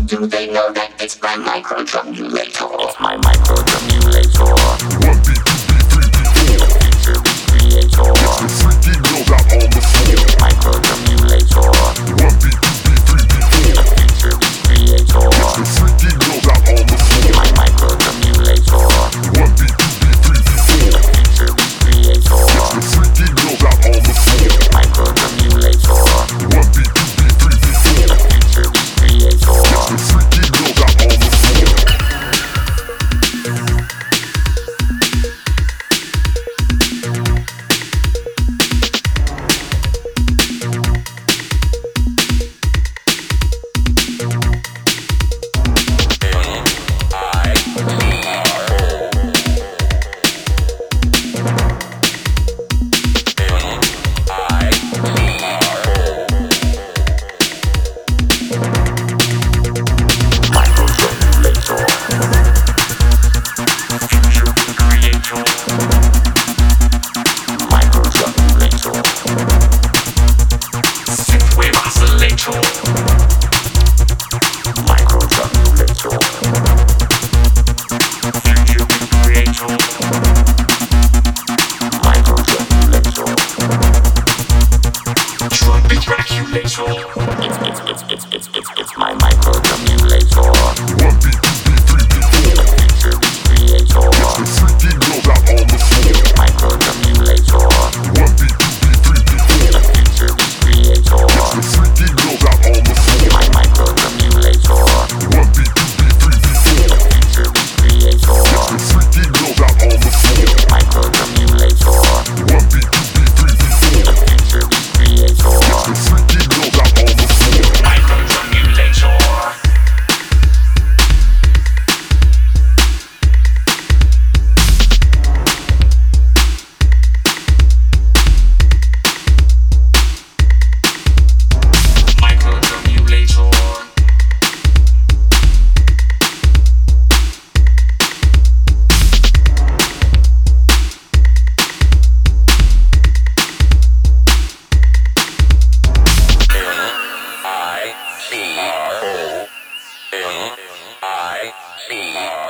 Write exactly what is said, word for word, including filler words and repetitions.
Do they know that it's my microdrumulator? It's my microdrumulator. One beat, two beat, three beat, four. The future is creator. It's the freaky build out on the floor. Microdrumulator. One beat, two beat, three beat, four. The future is creator. It's the freaky build out on the floor. My microdrumulator. One beat, two beat, three beat, four. The future is creator. It's the freaky build out on the floor. Microdrumulator. One beat, two beat, three beat, four. The future is creator. It's the freaky build out on the floor. I C